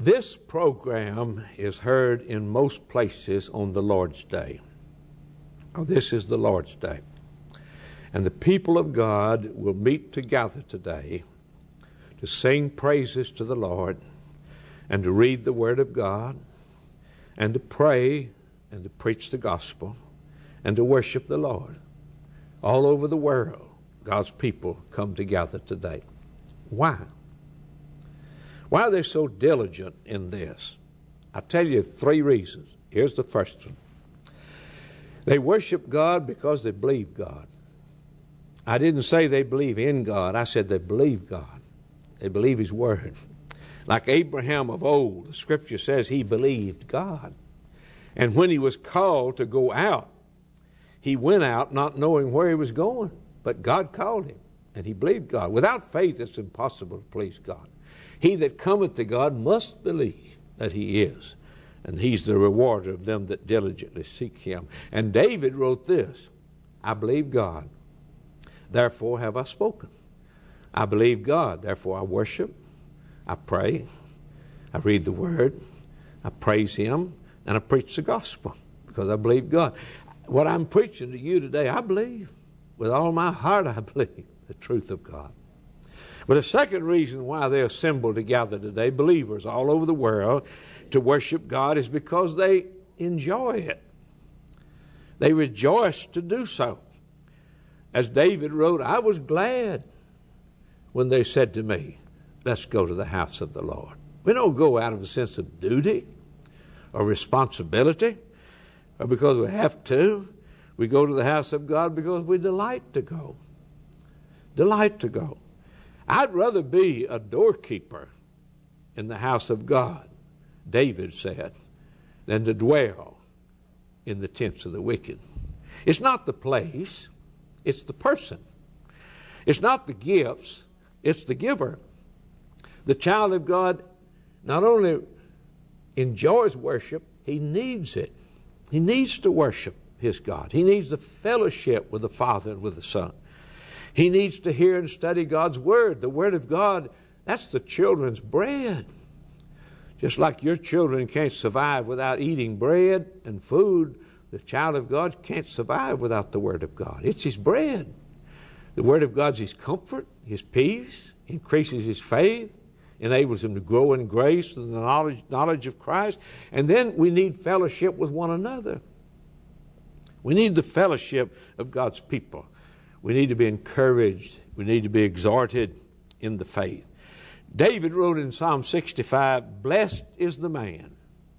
This program is heard in most places on the Lord's Day. This is the Lord's Day. And the people of God will meet together today to sing praises to the Lord and to read the Word of God and to pray and to preach the gospel and to worship the Lord. All over the world, God's people come together today. Why? Why are they so diligent in this? I'll tell you 3 reasons. Here's the first one. They worship God because they believe God. I didn't say they believe in God. I said they believe God. They believe His Word. Like Abraham of old, the Scripture says he believed God. And when he was called to go out, he went out not knowing where he was going. But God called him, and he believed God. Without faith, it's impossible to please God. He that cometh to God must believe that He is, and He's the rewarder of them that diligently seek Him. And David wrote this, I believe God, therefore have I spoken. I believe God, therefore I worship, I pray, I read the Word, I praise Him, and I preach the gospel because I believe God. What I'm preaching to you today, I believe. With all my heart, I believe the truth of God. But the second reason why they assemble together today, believers all over the world, to worship God is because they enjoy it. They rejoice to do so. As David wrote, I was glad when they said to me, let's go to the house of the Lord. We don't go out of a sense of duty or responsibility or because we have to. We go to the house of God because we delight to go. Delight to go. I'd rather be a doorkeeper in the house of God, David said, than to dwell in the tents of the wicked. It's not the place, it's the person. It's not the gifts, it's the giver. The child of God not only enjoys worship, he needs it. He needs to worship his God. He needs the fellowship with the Father and with the Son. He needs to hear and study God's Word. The Word of God, that's the children's bread. Just like your children can't survive without eating bread and food, the child of God can't survive without the Word of God. It's his bread. The Word of God's his comfort, his peace, increases his faith, enables him to grow in grace and the knowledge of Christ. And then we need fellowship with one another. We need the fellowship of God's people. We need to be encouraged. We need to be exhorted in the faith. David wrote in Psalm 65, blessed is the man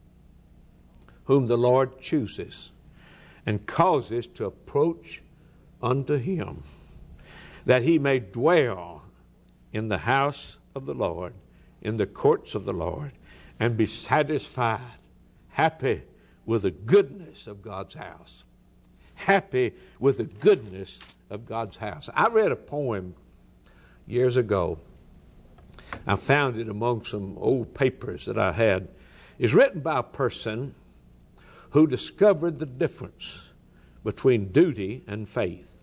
whom the Lord chooses and causes to approach unto him, that he may dwell in the house of the Lord, in the courts of the Lord, and be satisfied, happy with the goodness of God's house. Happy with the goodness of God's house. I read a poem years ago. I found it among some old papers that I had. It's written by a person who discovered the difference between duty and faith.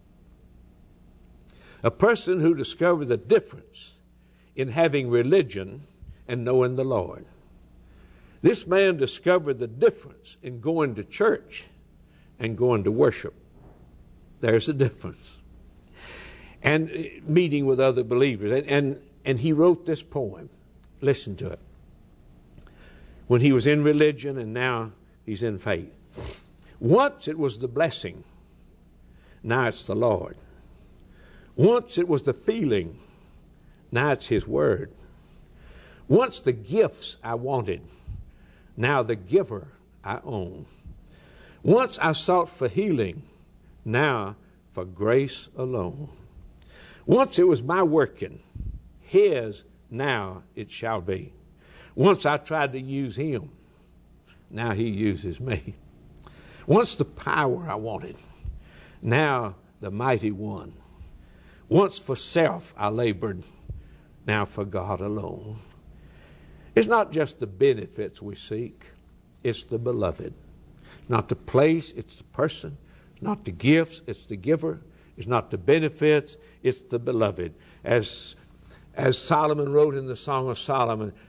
A person who discovered the difference in having religion and knowing the Lord. This man discovered the difference in going to church and going to worship. There's a difference. And meeting with other believers. And he wrote this poem. Listen to it. When he was in religion and now he's in faith. Once it was the blessing. Now it's the Lord. Once it was the feeling. Now it's His Word. Once the gifts I wanted. Now the giver I own. Once I sought for healing, now for grace alone. Once it was my working, His now it shall be. Once I tried to use Him, now He uses me. Once the power I wanted, now the mighty one. Once for self I labored, now for God alone. It's not just the benefits we seek, it's the beloved. Not the place, it's the person. It's not the gifts, it's the giver. It's not the benefits, it's the beloved. As Solomon wrote in the Song of Solomon,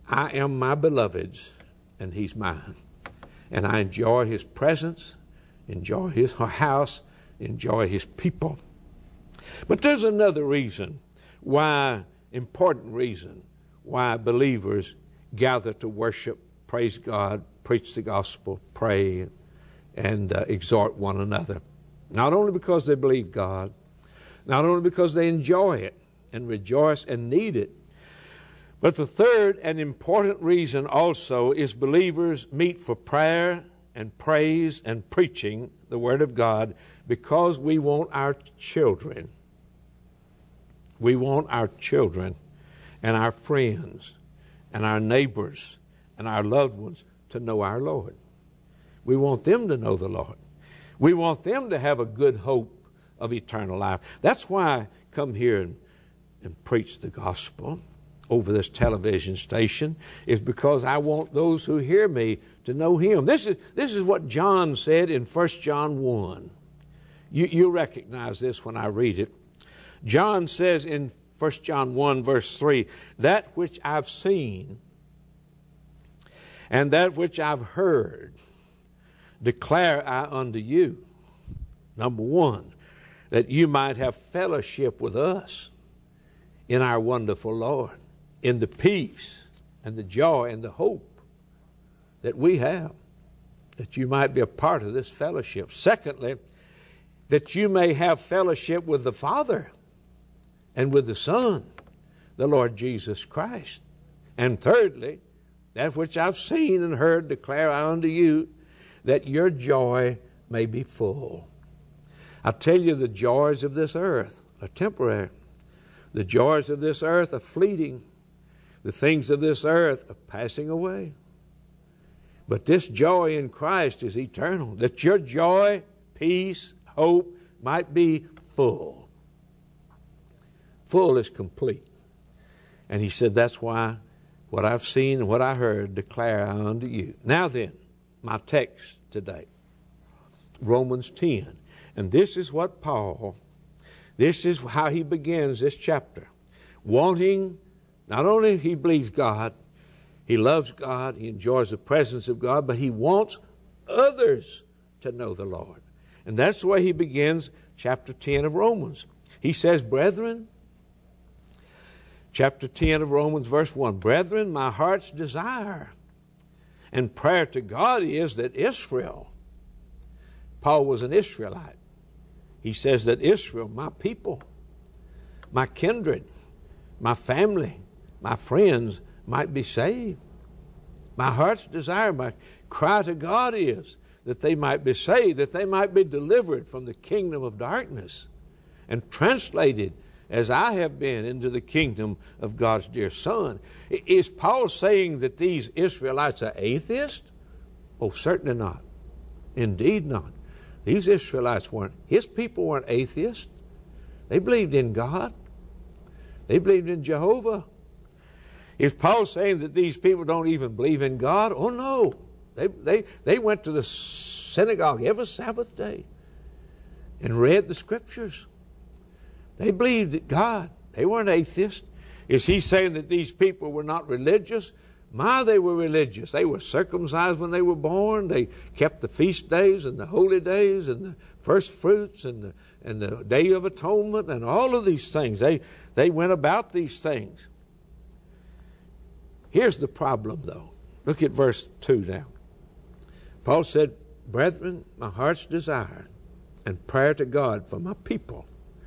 I am my beloved's, and he's mine. And I enjoy his presence, enjoy his house, enjoy his people. But there's another reason why, important reason, why believers gather to worship, praise God, preach the gospel, pray, and exhort one another. Not only because they believe God, not only because they enjoy it and rejoice and need it, but the third and important reason also is believers meet for prayer and praise and preaching the Word of God because we want our children. We want our children and our friends and our neighbors and our loved ones to know our Lord. We want them to know the Lord. We want them to have a good hope of eternal life. That's why I come here and preach the gospel over this television station, is because I want those who hear me to know him. This is what John said in 1 John 1. You'll recognize this when I read it. John says in 1 John 1 verse 3, that which I've seen and that which I've heard declare I unto you. Number one, that you might have fellowship with us in our wonderful Lord, in the peace and the joy and the hope that we have, that you might be a part of this fellowship. Secondly, that you may have fellowship with the Father and with the Son, the Lord Jesus Christ. And thirdly, that which I've seen and heard declare I unto you, that your joy may be full. I tell you, the joys of this earth are temporary. The joys of this earth are fleeting. The things of this earth are passing away. But this joy in Christ is eternal, that your joy, peace, hope might be full. Full is complete. And he said, that's why what I've seen and what I heard declare I unto you. Now then, my text today, Romans 10. And this is what Paul, this is how he begins this chapter. Wanting, not only he believes God, he loves God, he enjoys the presence of God, but he wants others to know the Lord. And that's the way he begins chapter 10 of Romans. He says, brethren, chapter 10 of Romans, verse 1, brethren, my heart's desire and prayer to God is that Israel, Paul was an Israelite. He says that Israel, my people, my kindred, my family, my friends might be saved. My heart's desire, my cry to God is that they might be saved, that they might be delivered from the kingdom of darkness and translated as I have been into the kingdom of God's dear Son. Is Paul saying that these Israelites are atheists? Oh, certainly not. Indeed not. These Israelites weren't. His people weren't atheists. They believed in God. They believed in Jehovah. Is Paul saying that these people don't even believe in God? Oh, no. They went to the synagogue every Sabbath day and read the Scriptures. They believed in God. They weren't atheists. Is he saying that these people were not religious? They were religious. They were circumcised when they were born. They kept the feast days and the holy days and the first fruits and the Day of Atonement and all of these things. They went about these things. Here's the problem, though. Look at verse 2 now. Paul said, brethren, my heart's desire and prayer to God for my people,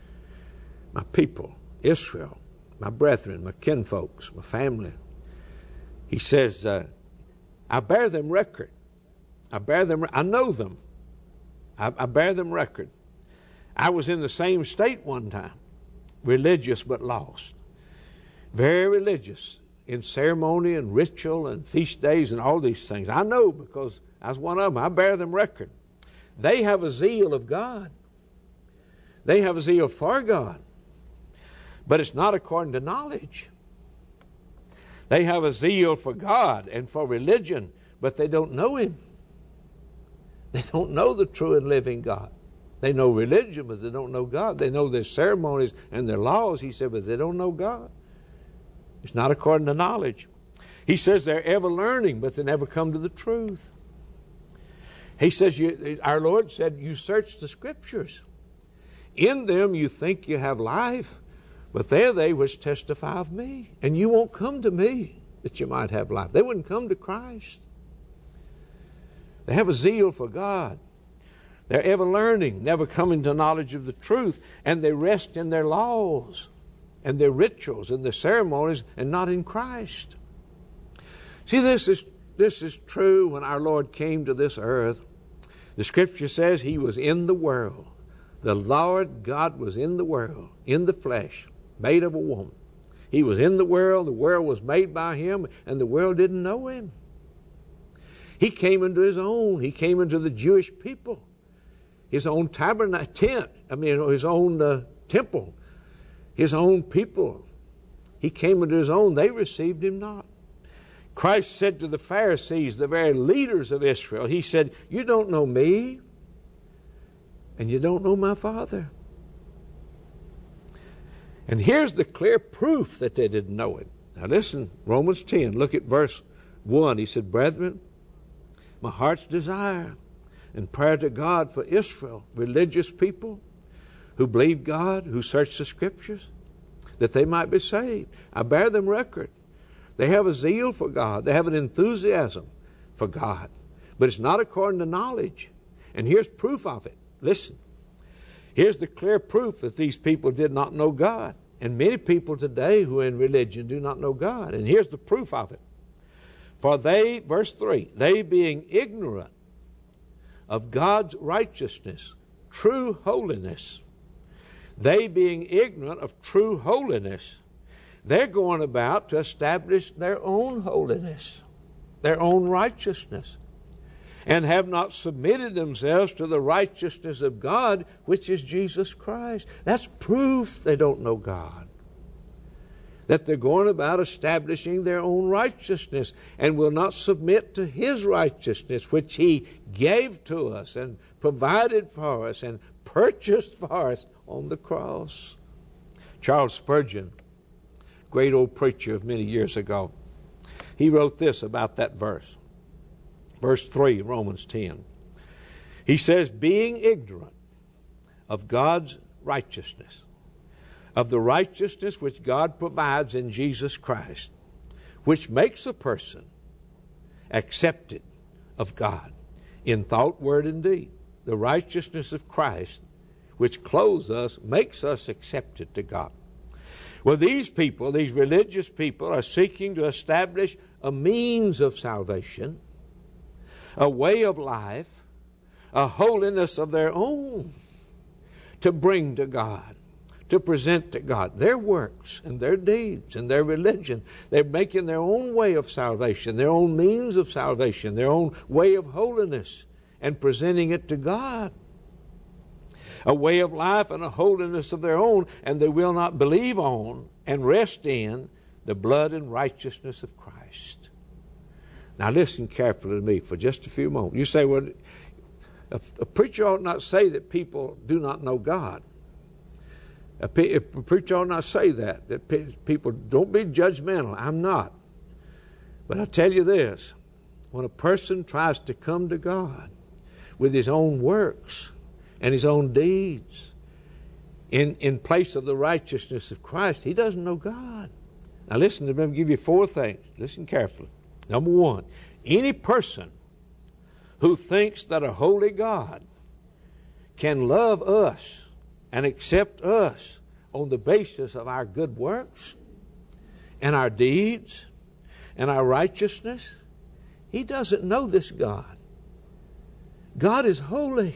Israel, my brethren, my kinfolks, my family. He says, I bear them record. I know them. I bear them record. I was in the same state one time, religious but lost. Very religious in ceremony and ritual and feast days and all these things. I know because I was one of them. I bear them record. They have a zeal of God. They have a zeal for God. But it's not according to knowledge. They have a zeal for God and for religion, but they don't know Him. They don't know the true and living God. They know religion, but they don't know God. They know their ceremonies and their laws, he said, but they don't know God. It's not according to knowledge. He says they're ever learning, but they never come to the truth. He says, our Lord said, you search the Scriptures. In them you think you have life, but they are they which testify of me. And you won't come to me that you might have life. They wouldn't come to Christ. They have a zeal for God. They're ever learning, never coming to knowledge of the truth. And they rest in their laws and their rituals and their ceremonies and not in Christ. See, this is true when our Lord came to this earth. The Scripture says He was in the world. The Lord God was in the world, in the flesh, made of a woman. He was in the world was made by Him, and the world didn't know Him. He came into His own. He came into the Jewish people, His own His own temple, His own people. He came into His own. They received Him not. Christ said to the Pharisees, the very leaders of Israel, He said, you don't know me, and you don't know my Father. And here's the clear proof that they didn't know Him. Now listen, Romans 10, look at verse 1. He said, brethren, my heart's desire and prayer to God for Israel, religious people who believe God, who search the Scriptures, that they might be saved. I bear them record. They have a zeal for God. They have an enthusiasm for God. But it's not according to knowledge. And here's proof of it. Listen. Here's the clear proof that these people did not know God. And many people today who are in religion do not know God. And here's the proof of it. For they, verse 3, they being ignorant of God's righteousness, true holiness, they being ignorant of true holiness, they're going about to establish their own holiness, their own righteousness, and have not submitted themselves to the righteousness of God, which is Jesus Christ. That's proof they don't know God. That they're going about establishing their own righteousness and will not submit to His righteousness, which He gave to us and provided for us and purchased for us on the cross. Charles Spurgeon, great old preacher of many years ago, he wrote this about that verse. Verse 3, Romans 10. He says, being ignorant of God's righteousness, of the righteousness which God provides in Jesus Christ, which makes a person accepted of God in thought, word, and deed. The righteousness of Christ, which clothes us, makes us accepted to God. Well, these people, these religious people, are seeking to establish a means of salvation, a way of life, a holiness of their own to bring to God, to present to God. Their works and their deeds and their religion, they're making their own way of salvation, their own means of salvation, their own way of holiness, and presenting it to God. A way of life and a holiness of their own, and they will not believe on and rest in the blood and righteousness of Christ. Now listen carefully to me for just a few moments. You say, well, a preacher ought not say that people do not know God. A preacher ought not say that people don't be judgmental. I'm not. But I tell you this, when a person tries to come to God with his own works and his own deeds in place of the righteousness of Christ, he doesn't know God. Now listen, let me give you 4 things. Listen carefully. Number 1, any person who thinks that a holy God can love us and accept us on the basis of our good works and our deeds and our righteousness, he doesn't know this God. God is holy.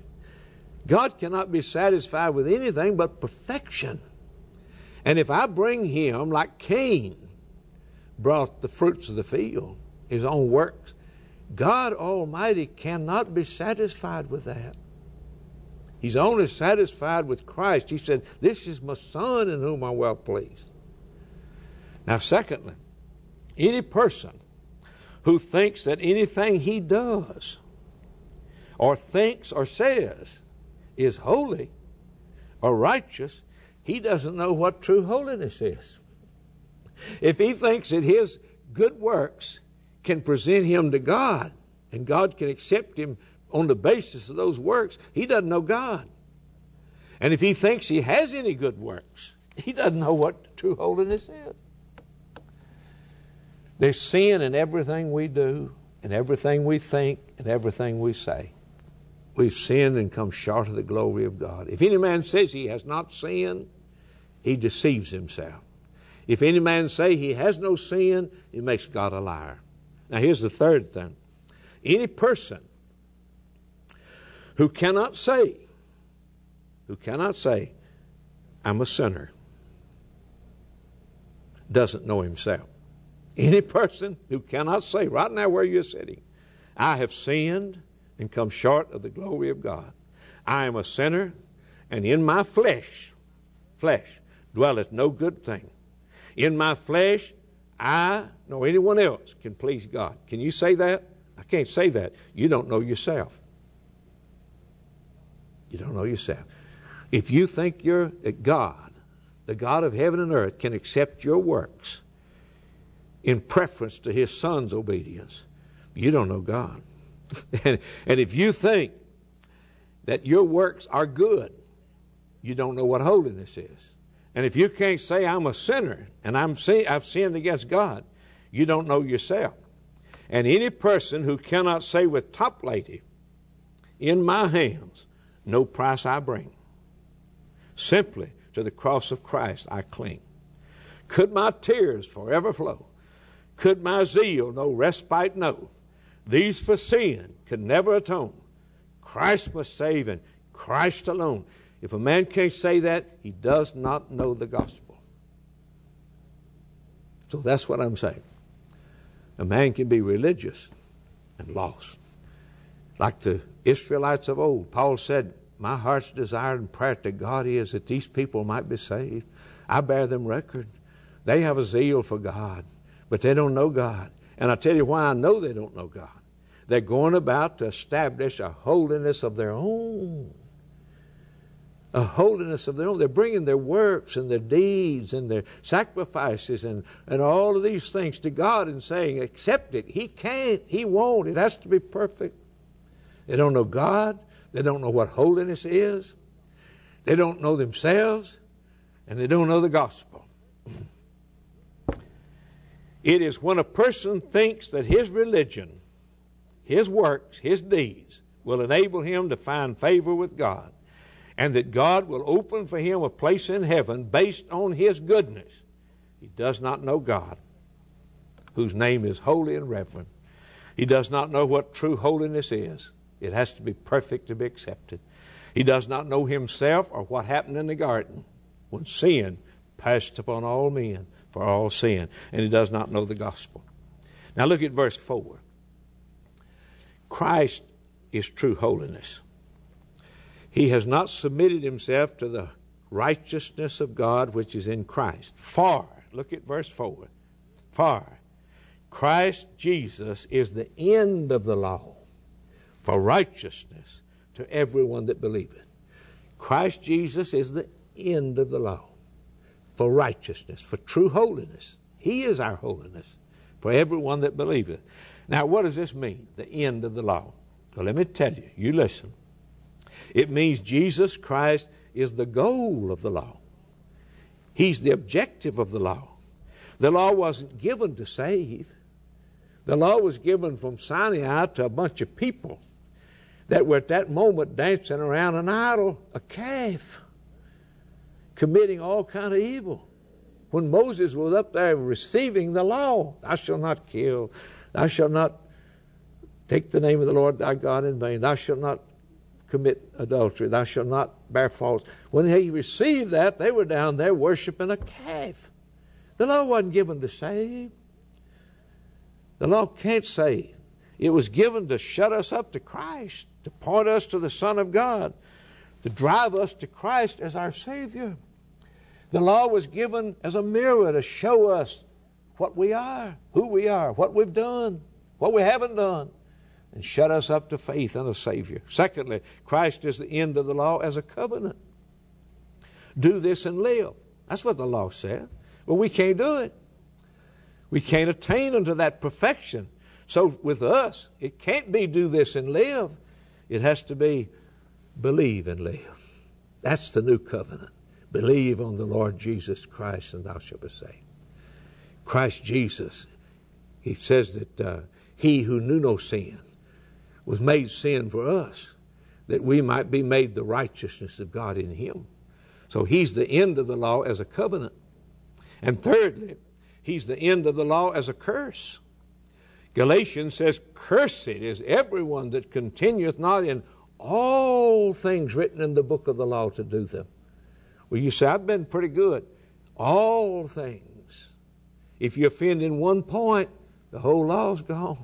God cannot be satisfied with anything but perfection. And if I bring Him like Cain brought the fruits of the field, his own works, God Almighty cannot be satisfied with that. He's only satisfied with Christ. He said, this is my Son in whom I'm well pleased. Now, secondly, any person who thinks that anything he does or thinks or says is holy or righteous, he doesn't know what true holiness is. If he thinks that his good works can present him to God, and God can accept him on the basis of those works, he doesn't know God. And if he thinks he has any good works, he doesn't know what true holiness is. There's sin in everything we do, and everything we think, and everything we say. We've sinned and come short of the glory of God. If any man says he has not sinned, he deceives himself. If any man say he has no sin, he makes God a liar. Now here's the third thing. Any person who cannot say, I'm a sinner, doesn't know himself. Any person who cannot say right now where you're sitting, I have sinned and come short of the glory of God. I am a sinner, and in my flesh dwelleth no good thing. In my flesh, I nor anyone else can please God. Can you say that? I can't say that. You don't know yourself. You don't know yourself. If you think God, the God of heaven and earth, can accept your works in preference to his Son's obedience, you don't know God. And if you think that your works are good, you don't know what holiness is. And if you can't say I'm a sinner and I've sinned against God, you don't know yourself. And any person who cannot say with Toplady, in my hands, no price I bring, simply to the cross of Christ I cling. Could my tears forever flow? Could my zeal no respite know? These for sin could never atone. Christ must save, and Christ alone. If a man can't say that, he does not know the gospel. So that's what I'm saying. A man can be religious and lost. Like the Israelites of old, Paul said, my heart's desire and prayer to God is that these people might be saved. I bear them record. They have a zeal for God, but they don't know God. And I'll tell you why I know they don't know God. They're going about to establish a holiness of their own. A holiness of their own. They're bringing their works and their deeds and their sacrifices and all of these things to God and saying, accept it. He can't. He won't. It has to be perfect. They don't know God. They don't know what holiness is. They don't know themselves. And they don't know the gospel. It is when a person thinks that his religion, his works, his deeds will enable him to find favor with God, and that God will open for him a place in heaven based on his goodness. He does not know God, whose name is holy and reverend. He does not know what true holiness is. It has to be perfect to be accepted. He does not know himself or what happened in the garden when sin passed upon all men for all sin, and he does not know the gospel. Now look at verse 4. Christ is true holiness. He has not submitted himself to the righteousness of God which is in Christ. For, look at verse 4. For Christ Jesus is the end of the law for righteousness to everyone that believeth. Christ Jesus is the end of the law for righteousness, for true holiness. He is our holiness for everyone that believeth. Now, what does this mean, the end of the law? Well, let me tell you. You listen. It means Jesus Christ is the goal of the law. He's the objective of the law. The law wasn't given to save. The law was given from Sinai to a bunch of people that were at that moment dancing around an idol, a calf, committing all kind of evil. When Moses was up there receiving the law, thou shalt not kill, thou shalt not take the name of the Lord thy God in vain, thou shalt not commit adultery, thou shalt not bear false. When he received that, they were down there worshiping a calf. The law wasn't given to save. The law can't save. It was given to shut us up to Christ, to point us to the Son of God, to drive us to Christ as our Savior. The law was given as a mirror to show us what we are, who we are, what we've done, what we haven't done, and shut us up to faith in a Savior. Secondly, Christ is the end of the law as a covenant. Do this and live. That's what the law said. Well, we can't do it. We can't attain unto that perfection. So with us, it can't be do this and live. It has to be believe and live. That's the new covenant. Believe on the Lord Jesus Christ and thou shalt be saved. Christ Jesus, he says that he who knew no sin was made sin for us, that we might be made the righteousness of God in him. So he's the end of the law as a covenant. And thirdly, he's the end of the law as a curse. Galatians says, cursed is everyone that continueth not in all things written in the book of the law to do them. Well, you say, I've been pretty good. All things. If you offend in one point, the whole law's gone.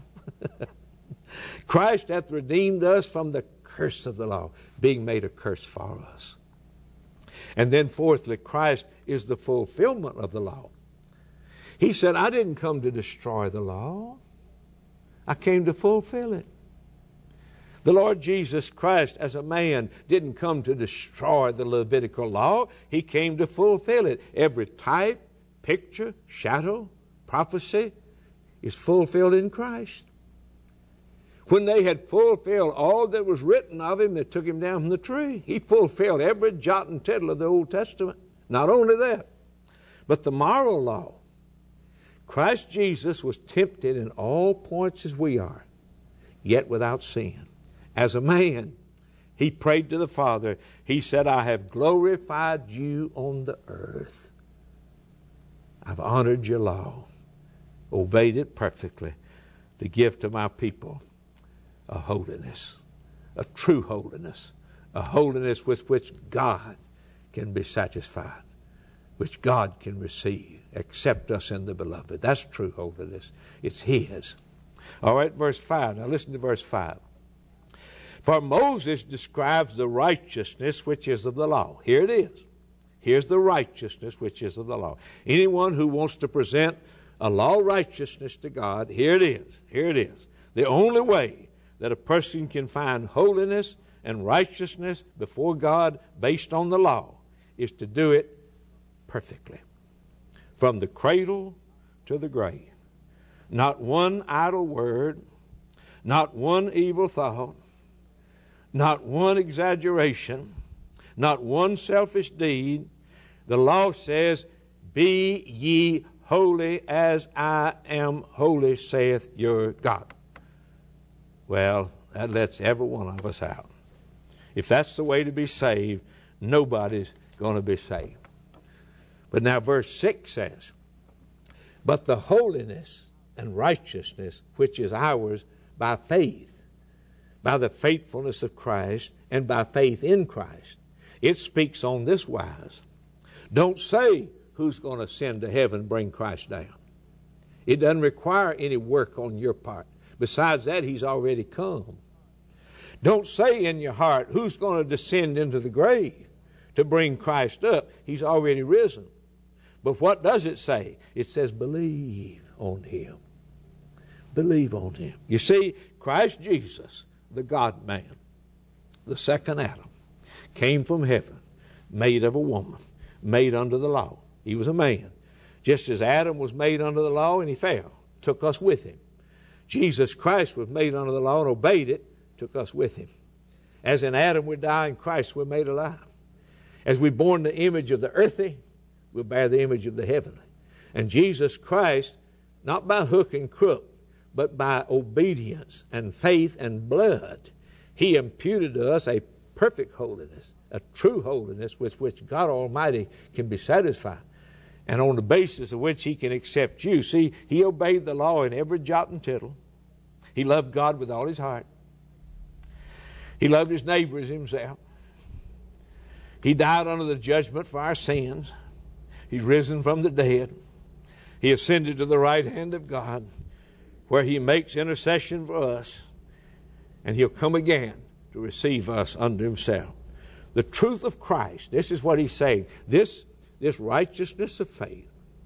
Christ hath redeemed us from the curse of the law, being made a curse for us. And then fourthly, Christ is the fulfillment of the law. He said, I didn't come to destroy the law. I came to fulfill it. The Lord Jesus Christ, as a man, didn't come to destroy the Levitical law. He came to fulfill it. Every type, picture, shadow, prophecy is fulfilled in Christ. When they had fulfilled all that was written of him, they took him down from the tree. He fulfilled every jot and tittle of the Old Testament. Not only that, but the moral law. Christ Jesus was tempted in all points as we are, yet without sin. As a man, he prayed to the Father. He said, I have glorified you on the earth. I've honored your law, obeyed it perfectly to give to my people a holiness, a true holiness, a holiness with which God can be satisfied, which God can receive, accept us in the beloved. That's true holiness. It's his. All right, verse 5. Now listen to verse 5. For Moses describes the righteousness which is of the law. Here it is. Here's the righteousness which is of the law. Anyone who wants to present a law righteousness to God, here it is. Here it is. The only way that a person can find holiness and righteousness before God based on the law is to do it perfectly. From the cradle to the grave. Not one idle word, not one evil thought, not one exaggeration, not one selfish deed. The law says, be ye holy as I am holy, saith your God. Well, that lets every one of us out. If that's the way to be saved, nobody's going to be saved. But now verse 6 says, but the holiness and righteousness which is ours by faith, by the faithfulness of Christ and by faith in Christ. It speaks on this wise. Don't say who's going to ascend to heaven and bring Christ down. It doesn't require any work on your part. Besides that, he's already come. Don't say in your heart who's going to descend into the grave to bring Christ up. He's already risen. But what does it say? It says believe on him. Believe on him. You see, Christ Jesus, the God-man, the second Adam, came from heaven, made of a woman, made under the law. He was a man. Just as Adam was made under the law and he fell, took us with him. Jesus Christ was made under the law and obeyed it, took us with him. As in Adam we die, in Christ we're made alive. As we're born the image of the earthly, we'll bear the image of the heavenly. And Jesus Christ, not by hook and crook, but by obedience and faith and blood, he imputed to us a perfect holiness, a true holiness with which God Almighty can be satisfied, and on the basis of which he can accept you. See, he obeyed the law in every jot and tittle. He loved God with all his heart. He loved his neighbor as himself. He died under the judgment for our sins. He's risen from the dead. He ascended to the right hand of God, where he makes intercession for us, and he'll come again to receive us unto himself. The truth of Christ, this is what he's saying. This righteousness of faith,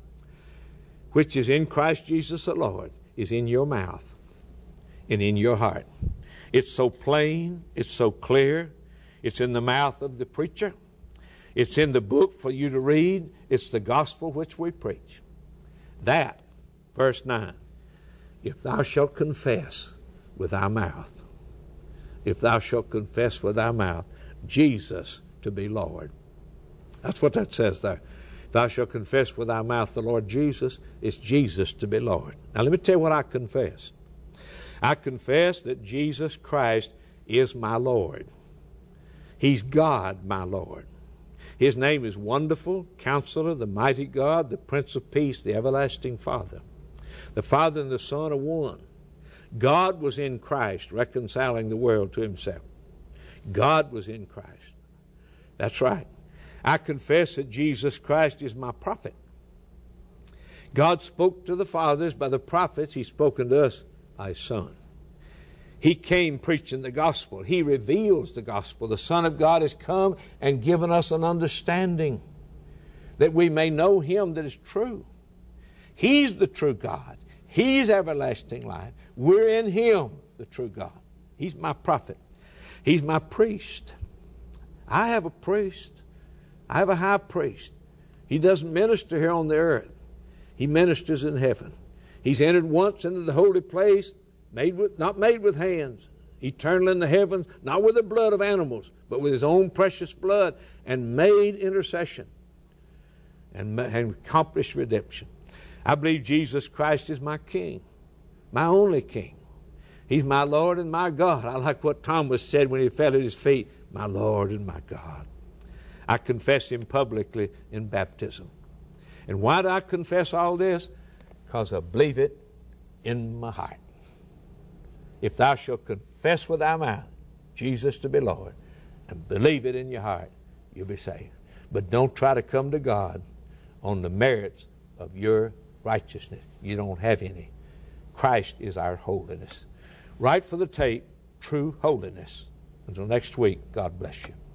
which is in Christ Jesus the Lord, is in your mouth and in your heart. It's so plain, it's so clear. It's in the mouth of the preacher. It's in the book for you to read. It's the gospel which we preach. That Verse 9. If thou shalt confess with thy mouth, if thou shalt confess with thy mouth Jesus to be Lord. That's what that says there. If thou shalt confess with thy mouth the Lord Jesus, it's Jesus to be Lord. Now let me tell you what I confess. I confess that Jesus Christ is my Lord. He's God, my Lord. His name is Wonderful, Counselor, the Mighty God, the Prince of Peace, the Everlasting Father. The Father and the Son are one. God was in Christ, reconciling the world to himself. God was in Christ. That's right. I confess that Jesus Christ is my prophet. God spoke to the fathers by the prophets. He's spoken to us by his Son. He came preaching the gospel. He reveals the gospel. The Son of God has come and given us an understanding that we may know him that is true. He's the true God. He's everlasting life. We're in him, the true God. He's my prophet. He's my priest. I have a priest. I have a high priest. He doesn't minister here on the earth. He ministers in heaven. He's entered once into the holy place, not made with hands, eternal in the heavens, not with the blood of animals, but with his own precious blood, and made intercession and accomplished redemption. I believe Jesus Christ is my King, my only King. He's my Lord and my God. I like what Thomas said when he fell at his feet, my Lord and my God. I confess him publicly in baptism. And why do I confess all this? Because I believe it in my heart. If thou shalt confess with thy mouth Jesus to be Lord and believe it in your heart, you'll be saved. But don't try to come to God on the merits of your righteousness. You don't have any. Christ is our holiness. Right for the tape, true holiness. Until next week, God bless you.